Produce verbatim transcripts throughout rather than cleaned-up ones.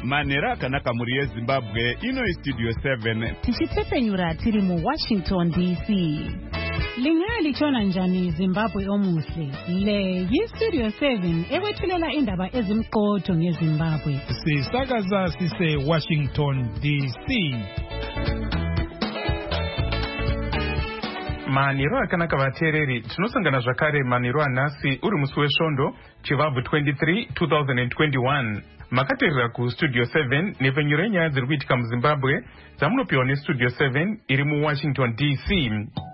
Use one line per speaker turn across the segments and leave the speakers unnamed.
manera akanaka muri yeZimbabwe ino istudio seven
tichitsepenyura tiri mu Washington D C. Lingali chona njani Zimbabwe omuhle. Le yistudio seven ekwethulela indaba ezimqotho ngeZimbabwe.
Sisakaza sise Washington D C. Maniro akanaka vateereri tinosangana zvakare maniro anhasi uri musi wesvondo chivabvu twenty-three twenty twenty-one. Makateerera kustudio seven nepfenyuro yenyaya dziri kuitika muZimbabwe dzamunopiwa nestudio seven iri muWashington D C.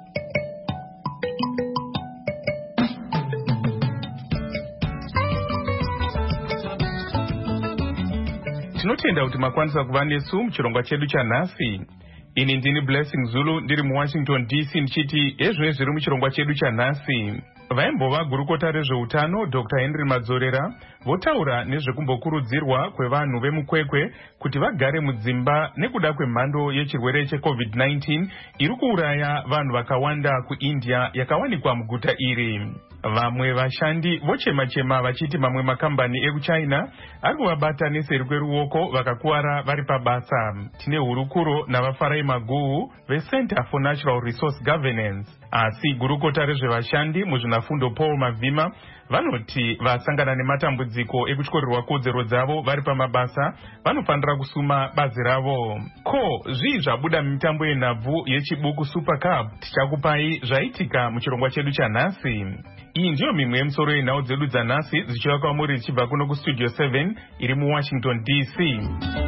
Tinotenda kuti makwanisa kuva nesu muchirongwa chedu chanhasi. Ini ndini Blessing Zulu ndiri muWashington D C ndichiti ezvo zviri muchirongwa chedu chanhasi. Vaimbova gurukota rezveutano Doctor Henry Madzorera votaura nezvekumbokurudzirwa kwevanhu vemukwekwe kuti vagare mudzimba nekuda kwemhando yechirwere checovid nineteen iri kuuraya vanhu vakawanda kuIndia yakawanikwa muguta iri. Vamwe vashandi vochema-chema vachiti mamwe makambani ekuChina ari kuvabata neseri kweruoko vakakuwara vari pabasa. Tine hurukuro navafarai maguhu veCenter for Natural Resource Governance. Asi gurukota rezvevashandi muzvinafundo Paul Mavhima vanoti vasangana nematambudziko ekutyorerwa kodzero dzavo vari pamabasa vanofanira kusuma bazi ravo. Ko zvii zvabuda mumitambo yenhabvu yechibuku Super Cup tichakupai zvaitika muchirongwa chedu chanhasi. Iyi ndiyo mimwe yemusoro yenhau dzedu dzanhasi dzichiva kwamuri dzichibva kuno kustudio seven iri muWashington D C.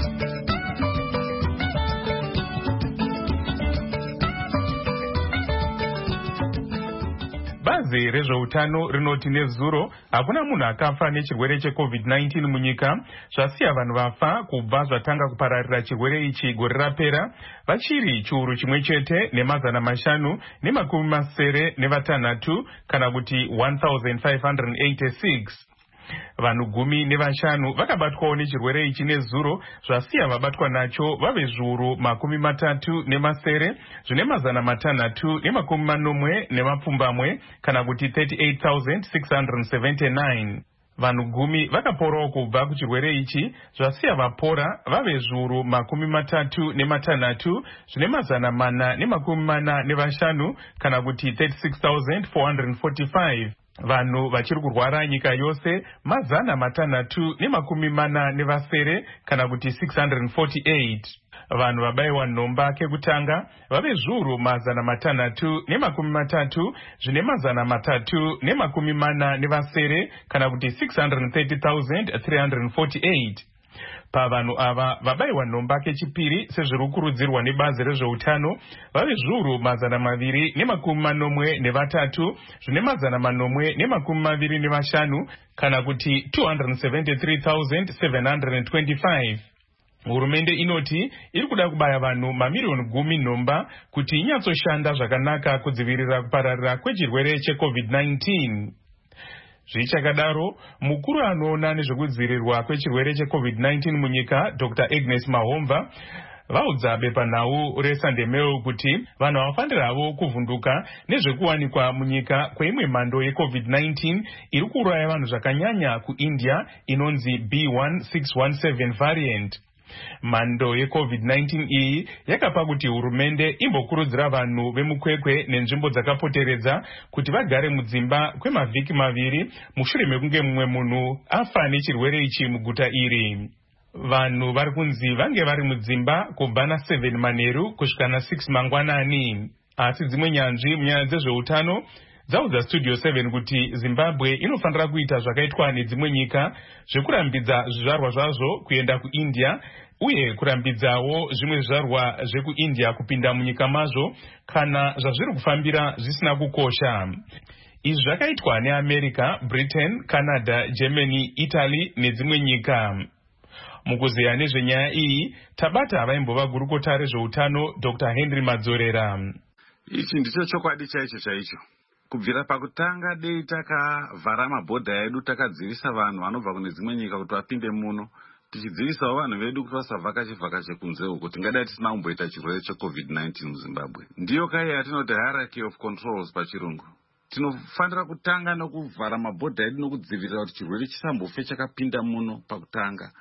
Bazi rezveutano rinoti nezuro hakuna munhu akafa nechirwere checovid nineteen munyika, zvasiya vanhu vafa kubva zvatanga kupararira chirwere ichi gore rapera vachiri chiuru chimwe chete nemazana mashanu nemakumi masere nevatanhatu kana kuti one thousand five hundred eighty-six. Vanhu gumi nevashanu vakabatwawo nechirwere ichi nezuro zvasiya vabatwa nacho vave zviuru makumi matatu nemasere zvine mazana matanhatu nemakumi manomwe nemapfumbamwe kana kuti thirty-eight thousand six hundred seventy-nine. Vanhu gumi vakaporawo kubva kuchirwere ichi zvasiya vapora vave zviuru makumi matatu nematanhatu zvine mazana mana nemakumi mana nevashanu kana kuti thirty-six thousand four hundred forty-five. Vanhu vachiri kurwara nyika yose mazana matanhatu nemakumi mana nevasere kana kuti six hundred forty-eight. Vanhu vabayiwa nhomba kekutanga vave zviuru mazana matanhatu nemakumi matatu zvine mazana matatu nemakumi mana nevasere kana kuti six hundred thirty thousand three hundred forty-eight. Pavanhu ava vabayiwa nhomba kechipiri sezviri kukurudzirwa nebazi rezveutano vave zviuru mazana maviri nemakumi manomwe nevatatu zvine mazana manomwe nemakumi maviri nevashanu kana kuti two hundred seventy-three thousand seven hundred twenty-five. Hurumende inoti iri kuda kubaya vanhu mamiriyoni gumi nhomba kuti inyatsoshanda zvakanaka kudzivirira kupararira kwechirwere checovid nineteen. Zvichakadaro, mukuru anoona nezvekudzivirirwa kwechirwere checovid nineteen munyika Doctor Agnes Mahomva vaudza bepanhau reSunday Mail kuti vanhu havafaniravo kuvhunduka nezvekuwanikwa munyika kweimwe mhando yecovid nineteen iri kuuraya vanhu zvakanyanya kuIndia inonzi B one six one seven variant. Mhando yecovid nineteen iyi yakapa kuti hurumende imbokurudzira vanhu vemukwekwe nenzvimbo dzakapoteredza kuti vagare mudzimba kwemavhiki maviri mushure mekunge mumwe munhu afa nechirwere ichi muguta iri. Vanhu vari kunzi vange vari mudzimba kubva na seven manheru kusvika na six mangwanani. Asi dzimwe nyanzvi munyaya dzezveutano dzaudza studio seven kuti Zimbabwe inofanira kuita zvakaitwa nedzimwe nyika zvekurambidza zvizvarwa zvazvo kuenda kuIndia uye kurambidzawo zvimwe zvizvarwa zvekuIndia kupinda munyika mazvo kana zvazviri kufambira zvisina kukosha. Izvi zvakaitwa neAmerica, Britain, Canada, Germany, Italy nedzimwe nyika. Mukuzeya nezvenyaya iyi tabata vaimbova gurukota rezveutano Doctor Henry Madzorera.
Ichi ndicho chokwadi chaicho chaicho. Kubvira pakutanga dei takavhara mabhodha edu takadzivisa vanhu vanobva kune dzimwe nyika kuti vapinde muno tichidzivisawo vanhu vedu kuti vasavhakache vhakache kunze uko tingadai tisina kumboita chirwere checovid nineteen muZimbabwe. Ndiyo kai yatinoti hierarchy of controls pachirungu. Tinofanira kutanga nokuvhara mabhodha edu nokudzivirira kuti chirwere chisambofe chakapinda muno pakutanga.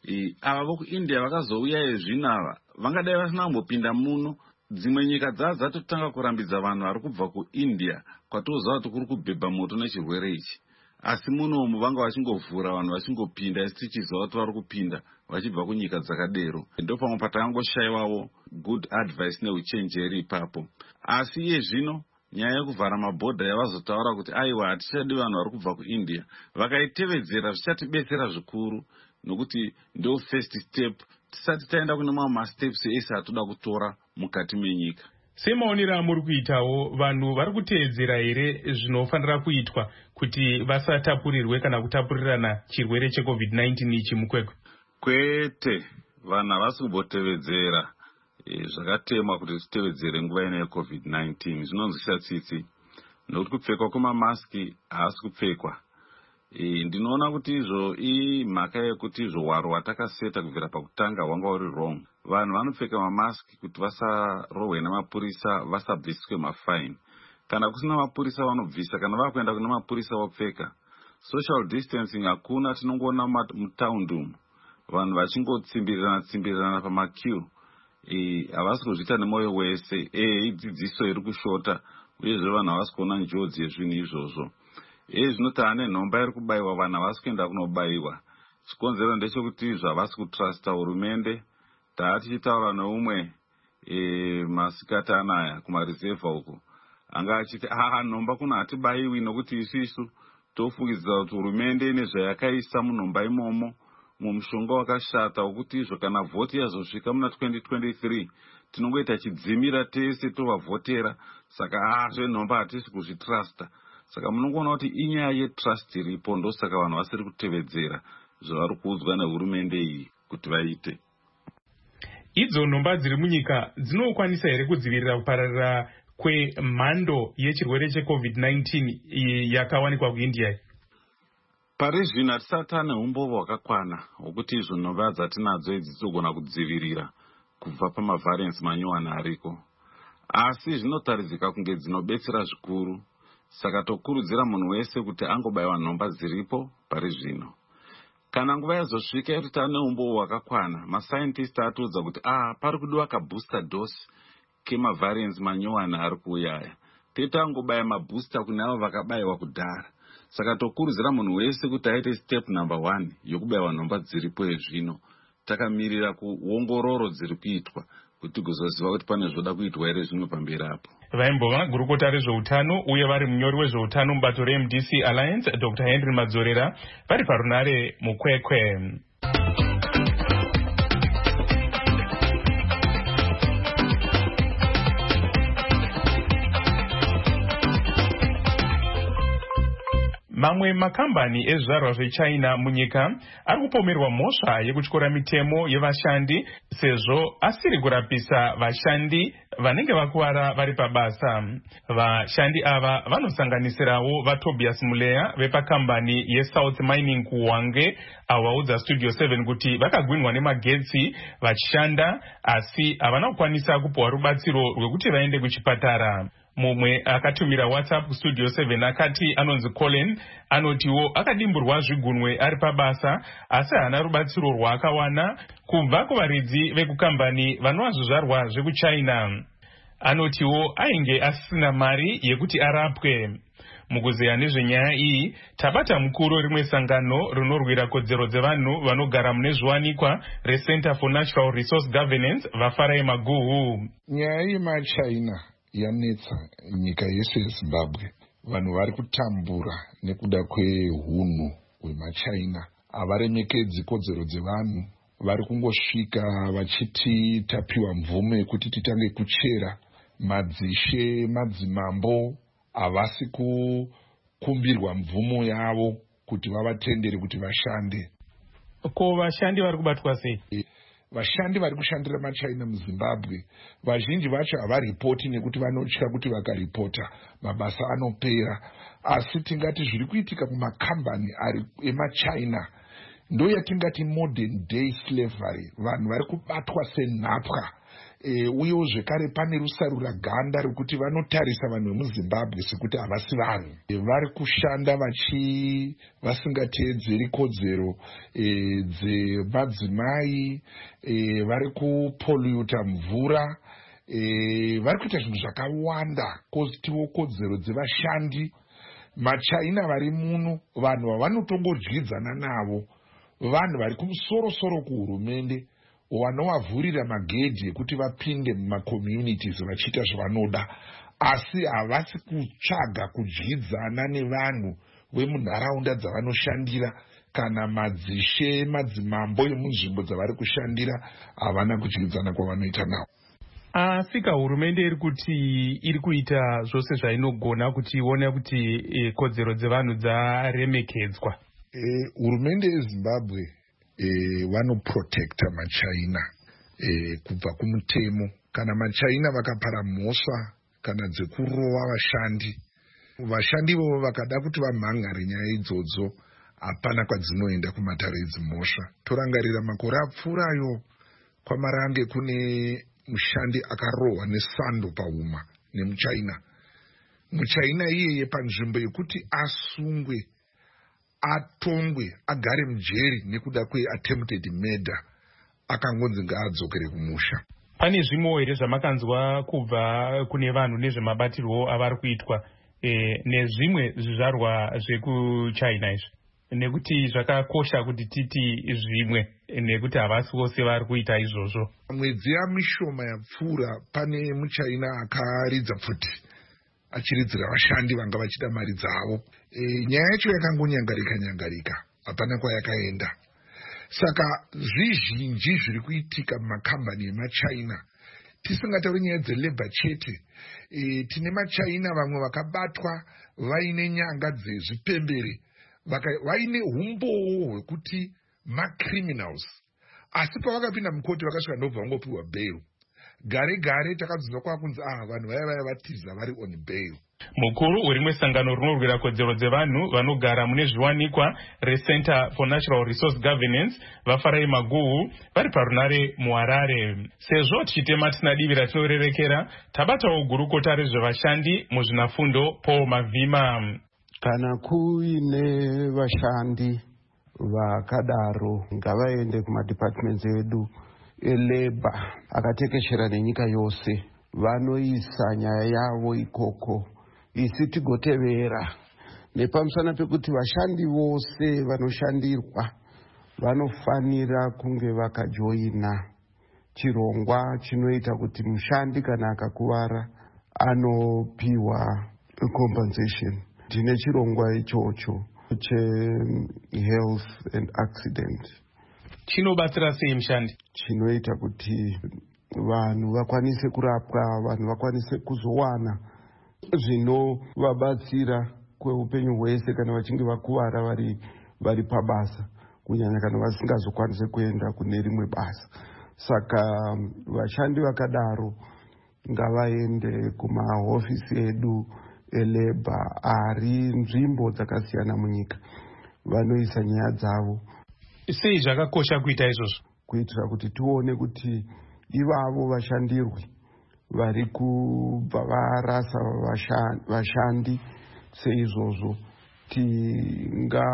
e, ava vokuindia vakazouya zvino ava vangadai vasina kumbopinda muno. Dzimwe nyika dzava dzatotanga kurambidza vanhu vari kubva kuindia kwatoziva kuti kuri kubhebha moto nechirwere ichi, asi munomu vanga vachingovhura vanhu vachingopinda isi tichiziva kuti vari kupinda vachibva kunyika dzakadero. Ndo pamwe patangoshayiwawo good advice neuchenjeri ipapo. Asi iye zvino nyaya yekuvhara mabhodha yavazotaura kuti aiwa hatichadi vanhu vari kubva kuindia, vakaitevedzera zvichatibetsera zvikuru, nokuti ndo first step tisati taenda kune mamwe masteps ese atoda kutora mukati menyika.
Semaonera muri kuitawo vanhu vari kuteedzera here zvinofanira kuitwa kuti vasatapurirwe kana kutapurirana chirwere checovid nineteen ichi mukwekwe?
Kwete, vanhu havasi kumbotevedzera e, zvakatemwa kuti titevedzere nguva ino yecovid nineteen. Zvinonzwisa tsitsi nokuti kupfekwa kwemamaski haasi kupfekwa. E, ndinoona kuti izvo imhaka yekuti izvo hwaro hwatakaseta kubvira pakutanga hwanga uri wrong. Vanhu vanopfeka mamaski kuti vasarohwe namapurisa, vasabviswe mafaini. Kana kusina mapurisa vanobvisa, kana vakuenda kuna mapurisa vopfeka. Social distancing hakuna, tinongoona mutaundi umu vanhu vachingotsimbirirana tsimbirirana pamaqueue. E, havasi kuzviita nemwoyo wese. E, idzidziso iri kushota, uyezve vanhu havasi kuona njodzi yezvinhu izvozvo. E, zvinoti ane nhomba iri kubayiwa vanhu havasi kuenda kunobayiwa. Chikonzero ndechekuti izvo havasi kutrusta hurumende. Taatichitaura neumwe e, masikati anaya kumarizevha uku, anga achiti aha nhomba kuno hatibayiwi nokuti isisu tofungidzira kuti hurumende ine zvayakaisa munhomba imomo mumushonga wakashata wokuti izvo kana vhoti yazosvika muna twenty twenty-three tinongoita chidzimira tese tovavhotera. Saka ah zvenhomba hatisi kuzvitrusta. Saka munongoona kuti inyaya yetrust iripo, ndosaka vanhu vasiri kutevedzera zvavari kuudzwa nehurumende iyi kuti vaite.
Idzo nhomba dziri munyika dzinokwanisa here kudzivirira kupararira kwemhando yechirwere checovid nineteen yakawanikwa kuindia?
Pari zvino hatisati tane umbova hwakakwana hwokuti izvo nhomba dzatinadzo idzi dzogona kudzivirira kubva pamavhariansi manyowani ariko, asi zvinotaridzika kunge dzinobetsera zvikuru. Saka tokurudzira munhu wese kuti angobayiwa nhomba dziripo pari zvino. Kana nguva yazosvika kuti tane umboo hwakakwana, mascientist atiudza kuti ah pari kudiwa kabooster dose kemavhariansi manyowani ari kuuyaya, tetangobaya mabooster kune avo vakabayiwa kudhara. Saka tokurudzira munhu wese kuti aite step number one yokubayiwa nhomba dziripo yezvino. Takamirira kuongororo dziri kuitwa kuti tigozoziva kuti pane zvoda kuitwa here zvino pamberi apo.
Vaimbova gurukota rezveutano uye vari munyori wezveutano mubato reM D C Alliance Doctor Henry Madzorera vari parunare mukwekwe. Mamwe makambani ezvizvarwa zveChina munyika ari kupomerwa mhosva yekutyora mitemo yevashandi sezvo asiri kurapisa vashandi vanenge vakuwara vari pabasa. Vashandi ava vanosanganisirawo vaTobias Muleya vepakambani yeSouth Mining kuHwange, avo vaudza Studio seven kuti vakagwinwa nemagetsi vachishanda asi havana kukwanisa kupiwa rubatsiro rwekuti vaende kuchipatara. Mumwe akatumira WhatsApp Studio seven akati anonzi Colin anotiwo akadimburwa zvigunwe ari pabasa asi haana rubatsiro rwaakawana kubva kuvaridzi vekukambani vanova zvizvarwa zvekuChina. Anotiwo ainge asina mari yekuti arapwe. Mukuzeya nezvenyaya iyi tabata mukuru rimwe sangano rinorwira kodzero dzevanhu vanogara mune zviwanikwa reCenter for Natural Resource Governance vaFarai Maguhu.
Nyaya yemaChina yanetsa nyika yese yeZimbabwe. Vanhu vari kutambura nekuda kwehunhu hwemaChina. Havaremekedzi kodzero dzevanhu. Vari kungosvika vachiti tapiwa mvume yekuti titange kuchera. Madzishe, madzimambo havasi kukumbirwa mvumo yavo kuti vavatendere kuti vashande.
Ko vashandi vari kubatwa sei?
Vashandi vari kushandira maChina muZimbabwe vazhinji vacho havaripoti nekuti vanotya kuti vakaripota mabasa anopera. Asi tingati zviri kuitika kumakambani ari emaChina ndo yatingati modern day slavery. Vanhu vari kubatwa senhapwa e, uyewo zvekare pane rusarura ganda rekuti vanotarisa vanhu vemuzimbabwe sekuti havasi vanhu. E, vari kushanda vachi vasingateedzeri kodzero e, dzemadzimai, e, vari kupolluta mvura, e, vari kuita zvinhu zvakawanda kozitiwo kodzero dzevashandi. Machaina vari muno vanhu vavanotongodyidzana navo vanhu vari kumusoro-soro kuhurumende vanovavhurira magedhi ekuti vapinde mumakommunities vachiita zvavanoda, asi havasi kutsvaga kudyidzana nevanhu vemunharaunda dzavanoshandira kana madzishe madzimambo emunzvimbo dzavari kushandira havana kudyidzana kwavanoita navo.
Asi hurumende iri kuti iri kuita zvose zvainogona kuti ione kuti e, kodzero dzevanhu dzaremekedzwa.
Hurumende e, yeZimbabwe e, vanoprotecta machaina e, kubva kumutemo. Kana machaina vakapara mhosva kana dzekurova vashandi, vashandi vovo vakada kuti vamhangare nyaya idzodzo hapana kwadzinoenda kumatare edzimhosva. Torangarira makore apfuurayo kwamarange kune mushandi akarohwa nesando pahuma nemuchaina. Muchaina iyeye panzvimbo yekuti asungwe, atongwe, agare mujeri nekuda kweattempted murder, akangonzi ngaadzokere kumusha.
Pane zvimwewo here zvamakanzwa kubva kune vanhu nezvemabatirwo avari kuitwa e, nezvimwe zvizvarwa zvekuchina izvi, nekuti zvakakosha kuti titi zvimwe nekuti havasi vose vari kuita izvozvo.
Mwedzi yamishoma yapfuura pane muchaina akaridza pfuti achiridzira vashandi vanga vachida mari dzavo. E, nyaya yacho yakangonyangarika nyangarika, hapana kwayakaenda. Saka zvizhinji zviri kuitika mumakambani emachaina, tisingatauri nyaya dzelabor chete. E, tine machaina vamwe vakabatwa vaine nyanga dzezvipembere, vaine umbowo hwekuti macriminals, asi pavakapinda mukoti vakasvika ndobva vangopiwa bail. Gare gare takadzvinzwa kwakunzi ah vanhu vaya vaya vatiza vari on bail.
Mukuru urimwe sangano rinorwira kodzero dzevanhu vanogara mune zviwanikwa reCenter for Natural Resource Governance vafarai Maguhu vari parunare muHarare. Sezvo tichitema tisina divi ratinorerekera, tabatawo gurukota rezvevashandi muzvinafundo Paul Mavhima.
Kana kuine vashandi vakadaro ngavaende kumadepartments edu elabor akatekeshera nenyika yose, vanoisa nyaya yavo ikoko, isi tigotevera. Nepamusana pekuti vashandi vose vanoshandirwa vanofanira kunge vakajoina chirongwa chinoita kuti mushandi kana akakuvara anopiwa compensation. Tine chirongwa ichocho che-health and accident.
Chinobatsira sei mushandi?
Chinoita kuti vanhu vakwanise kurapwa, vanhu vakwanise kuzowana zvinovabatsira kweupenyu hwese kana vachinge vakuvara vari vari pabasa, kunyanya kana vasingazokwanise kuenda kune rimwe basa. Saka vashandi vakadaro ngavaende kumahofisi edu elabor ari nzvimbo dzakasiyana munyika, vanoisa nyaya dzavo.
Sei zvakakosha kuita izvozvo?
Kuitira kuti tione kuti ivavo vashandirwi vari kubva varasa vashandi seizvozvo tinga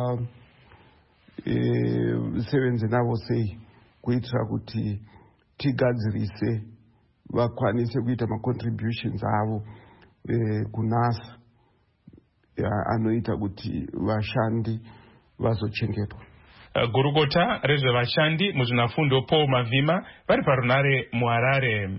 e, sevenze navo sei, kuitira kuti tigadzirise vakwanise kuita macontributions avo e, kunasa anoita kuti vashandi vazochengetwa.
Gurukota rezvevashandi muzvinafundo Paul Mavhima vari parunare muHarare.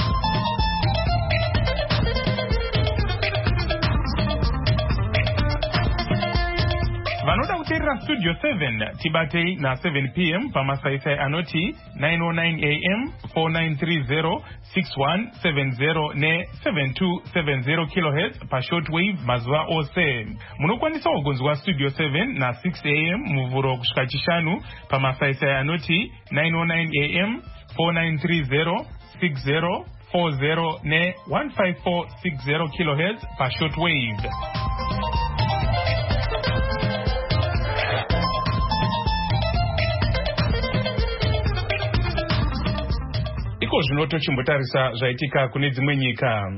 Vanoda kuteerera Studio seven tibatei na seven p m pamasaisai anoti nine oh nine a m four nine three zero six one seven zero ne seven two seven zero kilohertz pashortwave mazuva ose. Munokwanisa kugonzwa Studio seven na six a m muvhuro kusvika chishanu pamasaisai anoti nine oh nine a m four nine three zero six zero four zero ne one five four six zero kilohertz pashortwave. Iko zvino tochimbotarisa zvaitika kune dzimwe nyika.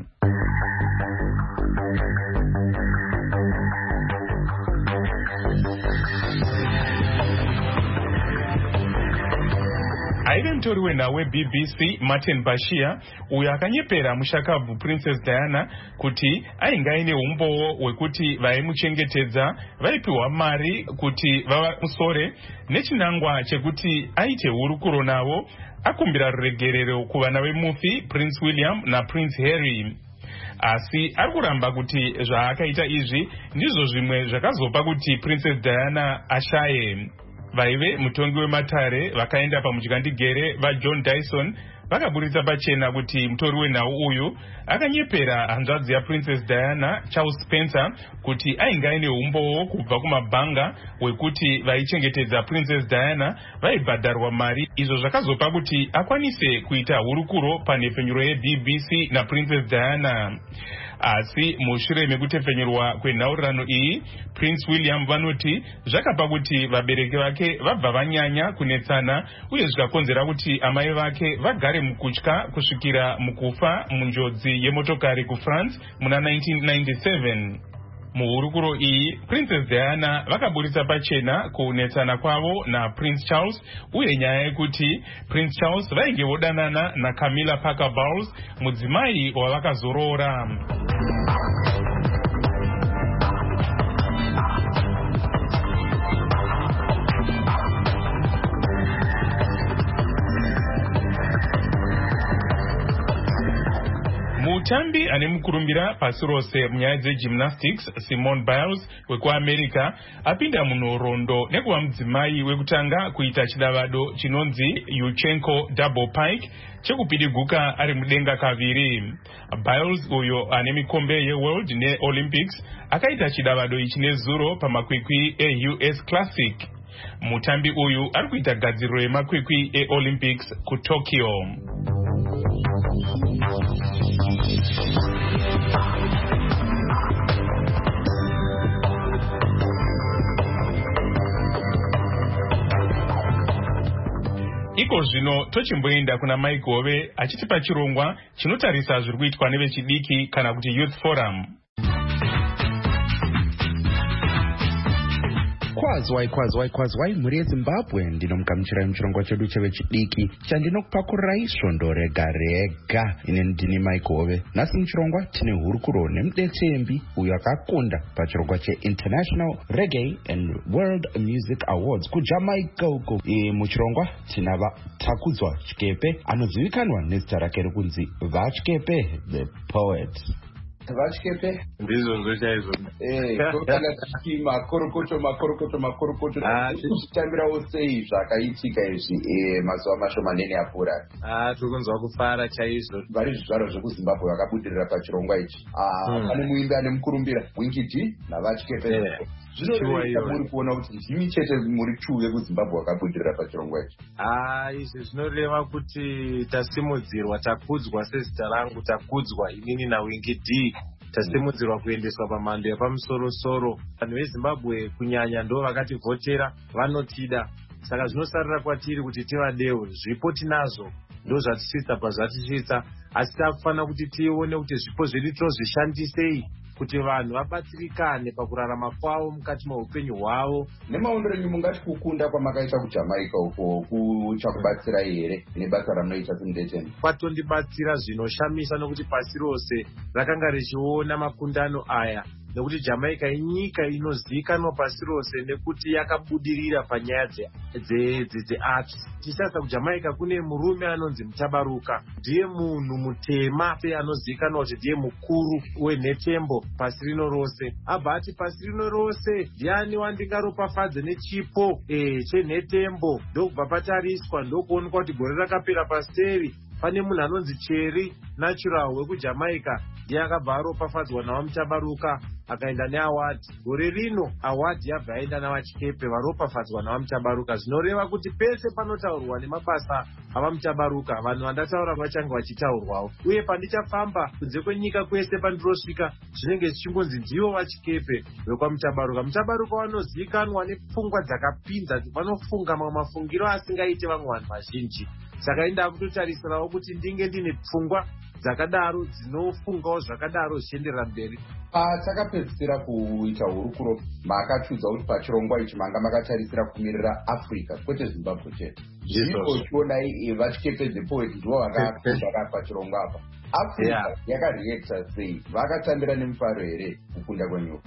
Aive mutori wenhau we-B B C Martin Bashir uyo akanyepera mushakabvu Princess Diana kuti ainge aine umbowo hwekuti vaimuchengetedza vaipiwa mari kuti vavamusore nechinangwa chekuti aite hurukuro navo, akumbira ruregerero kuvana vemufi Prince William na Prince Harry. Asi ari kuramba kuti zvaakaita izvi ndizvo zvimwe zvakazopa kuti Princess Diana ashaye. Vaive mutongi wematare vakaenda pamudyandegere vaJohn Dyson vakaburitsa pachena kuti mutori wenhau uyu akanyepera hanzvadzi yaPrincess Diana, Charles Spencer, kuti ainge aine umbowo kubva kumabhanga hwekuti vaichengetedza Princess Diana vaibhadharwa mari, izvo zvakazopa kuti akwanise kuita hurukuro panhepfenyuro ye-B B C naPrincess Diana. Asi mushure mekutepfenyurwa kwenhaurirano iyi, Prince William vanoti zvakapa kuti vabereki vake vabva vanyanya kunetsana uye zvikakonzera kuti amai vake vagare mukutya kusvikira mukufa munjodzi yemotokari kuFrance muna nineteen ninety-seven. Muhurukuro iyi, Princess Diana vakaburitsa pachena kunetsana kwavo na Prince Charles uye nyaya yekuti Prince Charles vainge vodanana na Camilla Parker Bowles, mudzimai wavakazorora. Mutambi ane mukurumbira pasi rose munyaya dzegymnastics Simone Biles wekuAmerica apinda munhoroondo nekuva mudzimai wekutanga kuita chidavado chinonzi Yuchenko Double Pike chekupidiguka ari mudenga kaviri. Biles uyo ane mikombe yeWorld neOlympics akaita chidavado ichi nezuro pamakwikwi e-U S Classic. Mutambi uyu ari kuita gadziriro yemakwikwi e-Olympics kuTokyo. Iko zvino tochimboenda kuna Mike Hove achitipa chirongwa chinotarisa zviri kuitwa nevechidiki kana kuti Youth Forum.
Kwazwai kwazwai kwazwai mhuri yeZimbabwe, ndinomugamuchirai muchirongwa chedu chevechidiki chandinokupakurirai svondo rega rega. Ine ndini Mike Hove. Nhasi muchirongwa tine hurukuro nemudetsembi uyo akakunda pachirongwa cheInternational Reggae and World Music Awards kuJamaica uko. E, muchirongwa tina vaTakudzwa Chikepe anozivikanwa nezita rake rekunzi vaChikepe the Poet.
Vachikepe
ndizvo chaizvo
eh kana kuti makorokoto makorokoto makorokoto tichitambirawo sei zvakaitika izvi eh mazuva mashomanene apfuura.
Ah, tirikunzwa kufara chaizvo.
Vari zvizvaro zvekuZimbabwe vakabudirira pachirongwa ichi. Ah, pane muimbi ane mukurumbira Winkidi naVachikepe. Zvinoreika muri kuona kuti ndimi chete muri two vekuZimbabwe vakabudirira pachirongwa ichi.
Ah, izvi zvinoreva kuti tasimudzirwa, takudzwa sezita rangu, takudzwa inini naWinkidi. Tasimudzirwa kuendeswa pamhando yapamusoro-soro. Vanhu veZimbabwe kunyanya ndo vakativhotera, vanotida. Saka zvinosarira kwatiri kuti tivadewo, zvipo tinazvo, ndo zvatisvitsa pazvatisvitsa, asi takufanira kuti tione kuti zvipo zvedu tinozvishandisei kuti vanhu vabatsirikane pakurarama kwavo mukati meupenyu hwavo.
Nemaondo renyu mungati kukunda kwamakaita kuJamaica uko kuchakubatsirai here nebasa ramunoita semudetsembi?
Kwatondibatsira zvinoshamisa nokuti pasi rose rakanga richiona makundano aya, nekuti Jamaica inyika inozivikanwa pasi rose nekuti yakabudirira panyaya dzearts. Tichasa kuJamaica kune murume anonzi Mutabaruka, ndiye munhu mutema anozivikanwa kuti ndiye mukuru wenhetembo pasi rino rose. Abva ati pasi rino rose ndiani wandingaropafadze nechipo eh chenhetembo, ndokubva patariswa ndokuonekwa kuti gore rakapera paseri pane munhu anonzi Cherry Natural wekuJamaica ndiye akabva aropafadzwa naVamutabaruka akaenda neaward. Gore rino award yabva yaenda naVachikepe varopafadzwa naVamutabaruka, zvinoreva kuti pese panotaurwa nemabasa aVamutabaruka vanhu vandataura vachange vachitaurwawo. Uye pandichafamba kunze kwenyika kwese pandirosvika zvinenge zvichingonzi ndivo Vachikepe vekwaMutabaruka. Mutabaruka vanozivikanwa nepfungwa dzakapinza, vanofunga mamwe mafungiro asingaite vamwe vanhu vazhinji. saka inda kutotarisirawo kuti ndinge ndine pfungwa dzakadaro dzinofungawo zvakadaro zvichienderera mberi.
Patakapedzisira kuita hurukuro makachudza kuti pachirongwa ichi manga makatarisira kumirira Africa kwete Zimbabwe chete. Zvino chionai vachikepe the poet ndivo vakakunda pachirongwa apa. Africa yakareacta sei? Vakatambira nemufaro here kukunda kwenyuka?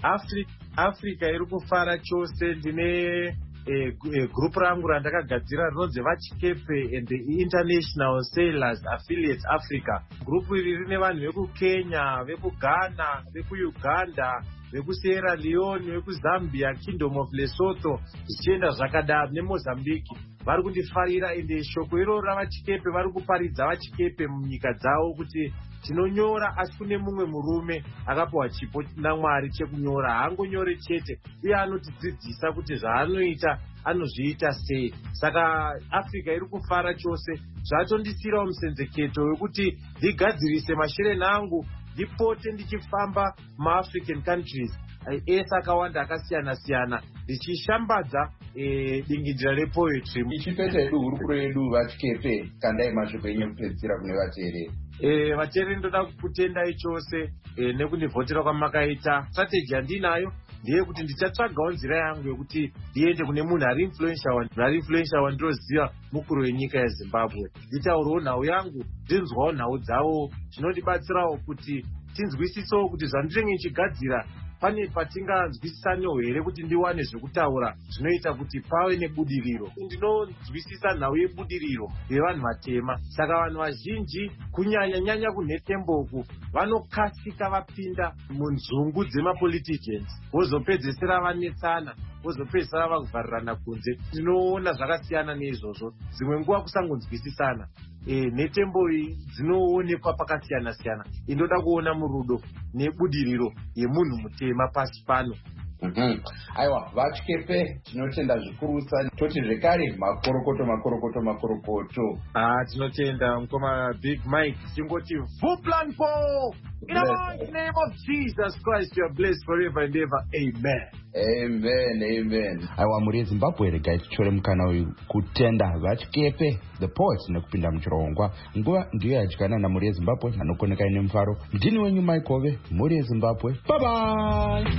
Africa iri kufara chose. Ndine E, e, group rangu randakagadzira rinonzi vachikepe and the International Sailors Affiliates Africa. Group iri rine vanhu vekukenya, vekughana, vekuuganda, vekusierra leone, vekuzambia, Kingdom of Lesotho, zvichienda zvakadaro nemozambique. Vari kundifarira ende shoko iro ravachikepe vari kuparidza vachikepe munyika dzavo kuti tinonyora asi kune mumwe murume akapiwa chipo naMwari chekunyora. Haangonyore chete, iye anotidzidzisa kuti zvaanoita anozviita sei. Saka Africa iri kufara chose. Zvatondisirawo musenzeketo wekuti ndigadzirise mashure nangu ndipote ndichifamba muAfrican countries ese akawanda akasiyana siyana ndichishambadza e, dingindira repoetry.
Ichipeta edu hurukuro yedu vachikepe kandai mashoko enyu kupedzisira kune vateereri.
E, vateereri ndoda kutendai chose e, nekundivhotera kwamakaita. Strategy yandinayo ndiye kuti ndichatsvagawo nzira yangu yekuti ndiende kune munhu ari influential ari influential wandinoziva mukuru wenyika yeZimbabwe. Nditaurawo nhau yangu, ndinzwawo nhau dzavo, zvinondibatsirawo kuti tinzwisisewo kuti zvandinenge ndichigadzira pane patinganzwisisaniwo here kuti ndiwane zvekutaura zvinoita kuti pave nebudiriro. Ndinonzwisisa nhau yebudiriro yevanhu vatema. Saka vanhu vazhinji kunyanya nyanya kunhetemboko vanokasika vapinda munzungu dzemapoliticians vozopedzesera vanetsana vozopedzesera vakuvharirana kunze. Ndinoona zvakasiyana neizvozvo. Dzimwe nguva kusangonzwisisana. E, netembo dzinoonekwa pakasiyana siyana. Indoda kuona murudo nebudiriro yemunhu mutema pasi pano.
Mhm. Aiwa, vachikepe tinotenda zvikurusa. Toti zvekare makorokoto makorokoto makorokoto.
Ah, tinotenda mukoma Big Mike chingoti vuplanpo. In the mighty name of Jesus Christ, you are blessed forever and ever. Amen.
Amen, amen.
Aiwa, muri yeZimbabwe regai tichore mukana uyu kutenda vachikepe the poets nekupinda muchirongwa. Nguva ndiyo yadyana namuri yeZimbabwe anokoneka ine mufaro. Ndini wenyu Mike Ove, muri yeZimbabwe. Bye bye.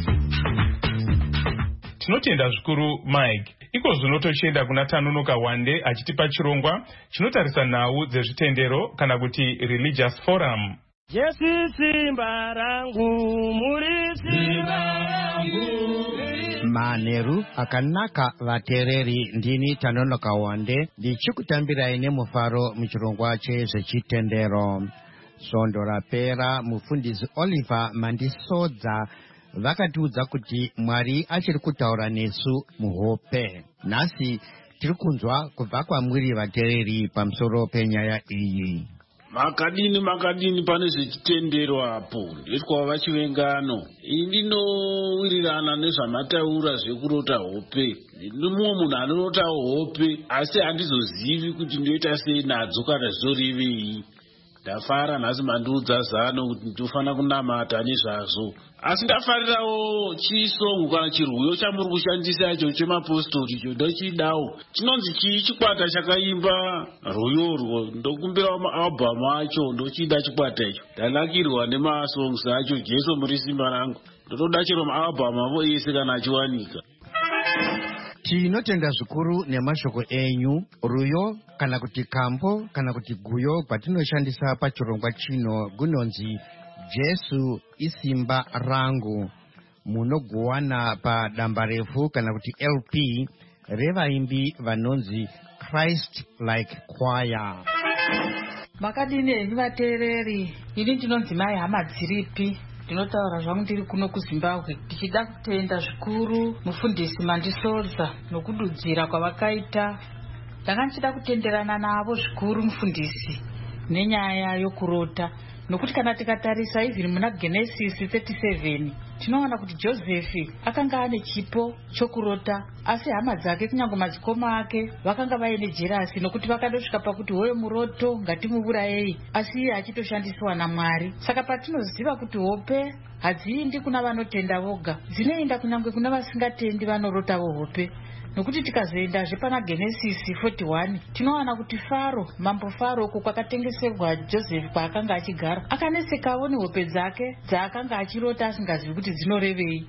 Tinotenda zvikuru Mike. Iko zvino tochienda kuna Tanunuka Wande achitipa chirongwa chinotarisa nhau dzezvitendero kana kuti religious forum.
Jesu simba rangu, muri simba rangu. Manheru akanaka vateereri, ndini Tanunuka Wande ndichikutambirai nemufaro muchirongwa chezvechitendero. Svondo rapera mufundisi Oliver Mandisodza vakatiudza kuti Mwari achiri kutaura nesu muhope. Nhasi tiri kunzwa kubva kwamuri vateereri pamusoro penyaya iyi.
Makadini makadini pane zvechitendero apo ndetwa vachivengano. Indinowirirana nezvamataura zvekurota hope. Ndimumwe munhu anorota hope asi handizozivi kuti ndoita sei nadzo kana zvizorevei. Ndafara nhasi mandiudza zano kuti ndofana kunamata nezvazvo. Asi ndafarirawo chisongo kana chirwiyo chamuri kushandisa icho chemapostori icho ndochidawo. Chinonzi chii chikwata chakaimba rwiyorwo. Ndokumbirawo maalbhamu acho ndochida chikwata icho. Ndanakirwa nemasongs acho Jesu muri simba rangu. Ndotoda chero maalbhamu avo ese kana achiwanika.
Tinotenda zvikuru nemashoko enyu. Ruyo kana kuti kambo kana kuti guyo kwatinoshandisa pachirongwa chino gunonzi Jesu isimba rangu. Munoguwana padamba refu kana kuti L P revaimbi vanonzi Christ Like Choir.
Makadini enyu vateereri, ini ndinonzi mai hama dziripi. Ndinotaura zvangu ndiri kuno kuZimbabwe. Ndichida kutenda zvikuru mufundisi Mandisodza nokududzira kwavakaita. Ndanga ndichida kutenderana navo zvikuru mufundisi nenyaya yokurota. Nokuti kana tikatarisa izvi muna Genesis thirty-seven tinoona kuti Josefi akanga ane chipo chokurota, asi hama dzake kunyange madzikoma ake vakanga vaine jerasi nokuti vakadosvika pakuti hoyo muroto ngatimuurayei, asi iye achitoshandiswa naMwari. Saka patinoziva kuti hope hadziindi kuna vanotenda voga, dzinoenda kunyange kuna vasingatendi vanorotavo hope. nokuti tikazoendazve pana Genesis forty-one tinowana kuti Faro, mambo Faro, uko kwakatengeserwa Joseph kwaakanga achigara, akanesekawo nehope dzake dzaakanga achirota asingazivi kuti dzinorevei.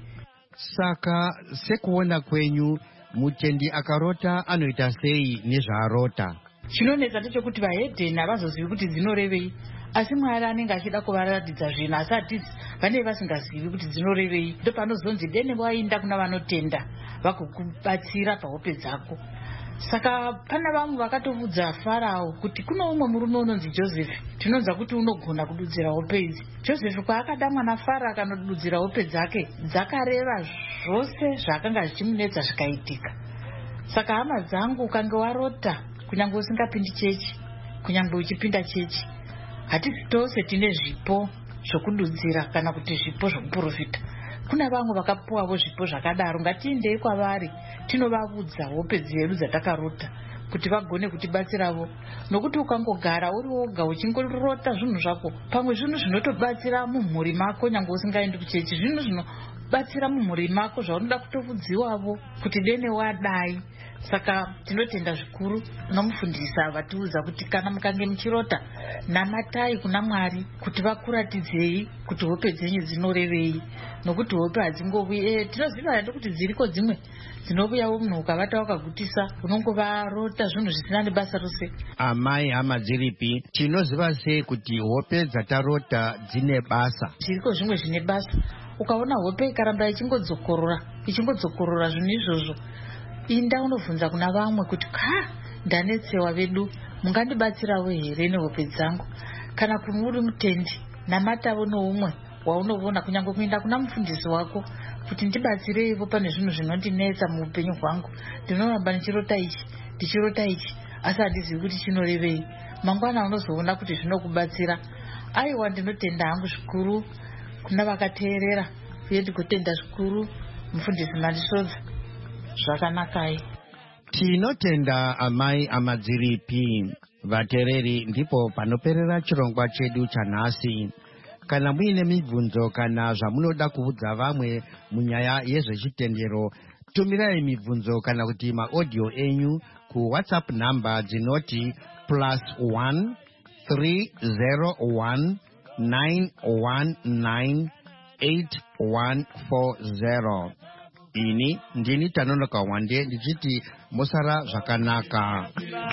Saka sekuona kwenyu mutendi akarota anoita sei nezvaarota?
Chinonetsa ndechekuti vahedheni havazozivi kuti dzinorevei, asi Mwari anenge achida kuvaratidza zvinhu asi hatidzi vanenge vasingazivi kuti dzinorevei. Ndo panozonzi dene wainda kuna vanotenda vagokubatsira pahope dzako. Saka pana vamwe vakatobvunza Farao kuti kuno umwe murume unonzi Joseph, tinonza kuti unogona kududzira hope idzi. Joseph kwaakada mwana Farao akanodudzira hope dzake dzakareva zvose zvakanga zvichimunetsa zvikaitika. Saka hama dzangu, ukange warota, kunyange usingapindi chechi, kunyange uchipinda chechi, hatisi tose tine zvipo zvokududzira kana kuti zvipo zvokuprofita. Kuna vamwe vakapuwawo zvipo zvakadaro, ngatiendei kwavari tinovavudza hope dzedu dzatakarota kuti vagone kutibatsiravo. Nokuti ukangogara uri woga uchingorota zvinhu zvako, pamwe zvinhu zvinotobatsira mumhuri mako nyange usingaendi kuchechi, zvinhu zvinobatsira mumhuri mako zvaunoda kutovudziwavo kuti dene wadai. Saka tinotenda zvikuru nomufundisa vatiudza kuti kana mukange muchirota, namatai kuna Mwari kuti vakuratidzei kuti hope dzenyu dzinorevei, nokuti hope hadzingovi e tinoziva hande kuti dziriko dzimwe dzinouyawo munhu ukavata wakagutisa unongovarota zvinhu zvisina nebasa rose.
Amai hama dziripi, tinoziva sei kuti hope dzatarota dzine basa?
Zviriko zvimwe zvine basa. Ukaona hope ikaramba ichingodzokorora ichingodzokorora zvinhu izvozvo, inda unobvunza kuna vamwe kuti ka ndanetsewa vedu, mungandibatsirawo here nehope dzangu? Kana kuti uri mutendi, namatawo noumwe waunoona, kunyange kuenda kuna mufundisi wako kuti ndibatsireivo pane zvinhu zvinondinetsa muupenyu hwangu, ndinoramba ndichirota ichi ndichirota ichi asi handizivi kuti chinorevei. Mangwana unozoona kuti zvinokubatsira. Aiwa, ndinotenda hangu zvikuru kuna vakateerera, uye ndigotenda zvikuru mufundisi Mandisodza. Zvakanakai.
Tinotenda amai amadziripi. Vateereri, ndipo panoperera chirongwa chedu chanhasi. Kana muine mibvunzo kana zvamunoda kuudza vamwe munyaya yezvechitendero, tumirai mibvunzo kana kuti maaudio enyu ku WhatsApp number dzinoti plus one three zero one nine one nine eight one four zero. Ini ndini Tanonoka Wande ndichiti mosara zvakanaka.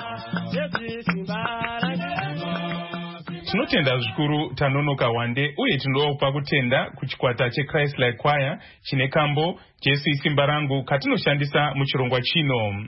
Tinotenda zvikuru Tanonoka Wande, uye tinopa kutenda kuchikwata cheChrist Like Choir chine kambo Jesu Isimba Rangu katinoshandisa muchirongwa chino.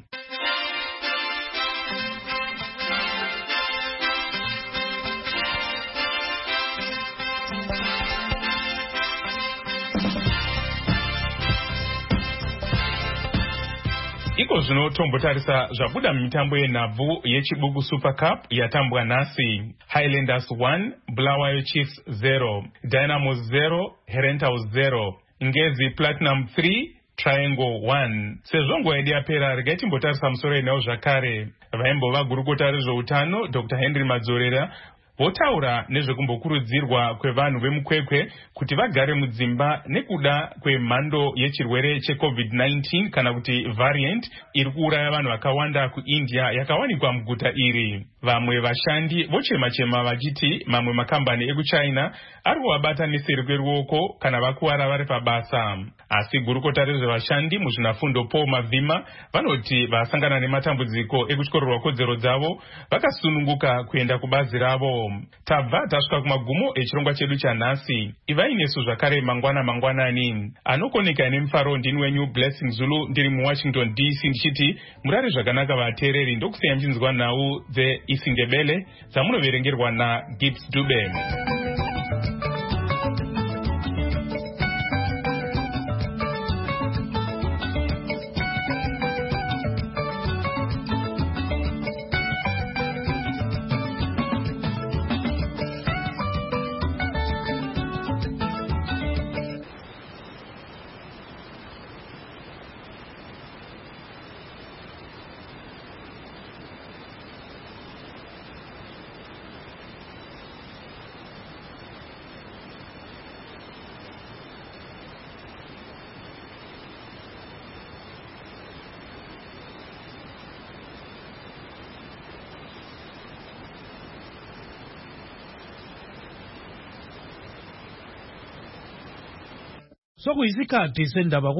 Iko zvino tombotarisa zvabuda mumitambo yenhabvu yechibugu Super Cup yatambwa nhasi. Highlanders one, Bulawayo Chiefs zero, Dynamos zero, Herentals zero, Ngezi Platinum three, Triangle one. Sezvo nguva yedu yapera, regai timbotarisa musoro enhau zvakare. Vaimbova gurukota rezveutano Doctor Henry Madzorera votaura nezvekumbokurudzirwa kwevanhu vemukwekwe kuti vagare mudzimba nekuda kwemhando yechirwere checovid nineteen kana kuti variant iri kuuraya vanhu vakawanda kuIndia yakawanikwa muguta iri. Vamwe vashandi vochema-chema vachiti mamwe makambani ekuchina ari kuvabata neseri kweruoko kana vakuwara vari pabasa. Asi gurukota rezvevashandi muzvinafundo Paul Mavhima vanoti vasangana nematambudziko ekutyoroerwa kodzero dzavo vakasununguka kuenda kubazi ravo. Tabva tasvika kumagumo echirongwa chedu chanhasi. Ivai nesu zvakare mangwana mangwanani. Anokoneka nemufaro ndini wenyu Blessing Zulu ndiri muWashington D C ndichiti murare zvakanaka vateereri, ndokusiya mchinzwa nhau dzeIsindebele dzamunoverengerwa naGibbs Dube.
sokuyisikhathi sendaba